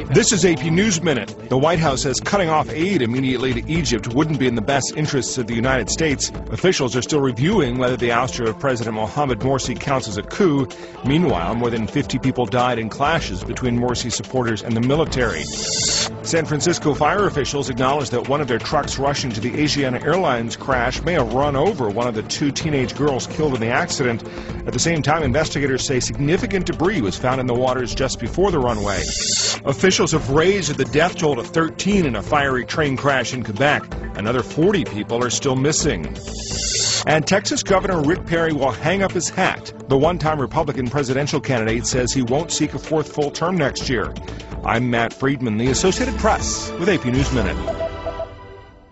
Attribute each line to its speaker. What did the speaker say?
Speaker 1: This is AP News Minute. The White House says cutting off aid immediately to Egypt wouldn't be in the best interests of the United States. Officials are still reviewing whether the ouster of President Mohamed Morsi counts as a coup. Meanwhile, more than 50 people died in clashes between Morsi supporters and the military. San Francisco fire officials acknowledged that one of their trucks rushing to the Asiana Airlines crash may have run over one of the two teenage girls killed in the accident. At the same time, investigators say significant debris was found in the waters just before the runway. Officials have raised the death toll to 13 in a fiery train crash in Quebec. Another 40 people are still missing. And Texas Governor Rick Perry will hang up his hat. The one-time Republican presidential candidate says he won't seek a fourth full term next year. I'm Matt Friedman, the Associated Press, with AP News Minute.